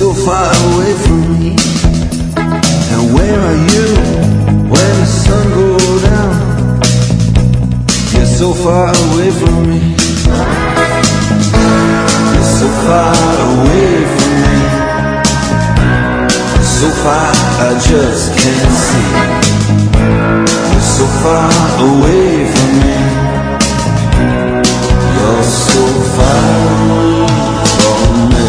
so far away from me. And where are you when the sun goes down? You're so far away from me. You're so far away from me. So far I just can't see. You're so far away from me. You're so far from me.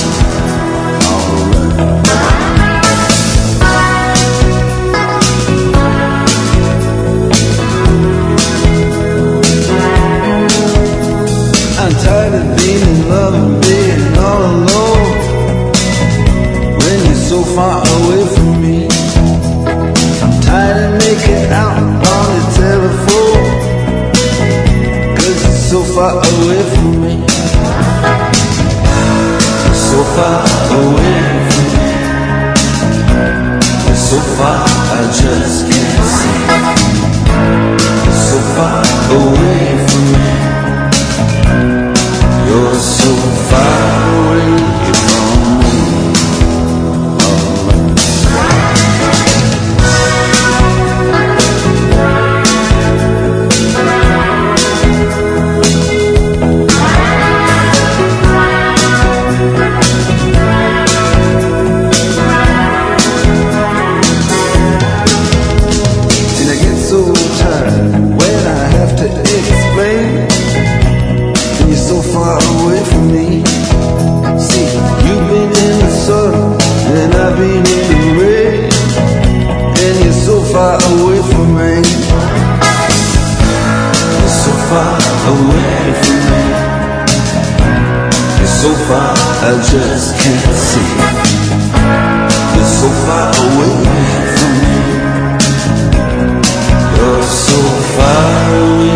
I'm tired of being in love and being all alone when you're so far away from me. I'm tired of making out on the telephone 'cause you're so far away from me. You're so far away from me. You're so far I just can't see. You're so far away from me. You're so far away from me. And I get so tired when I have to explain. You're so far away from me. See, you've been in the sun and I've been in the rain, and you're so far away from me. You're so far away from me. You're so far I just can't see. You're so far away from me. You're so far away.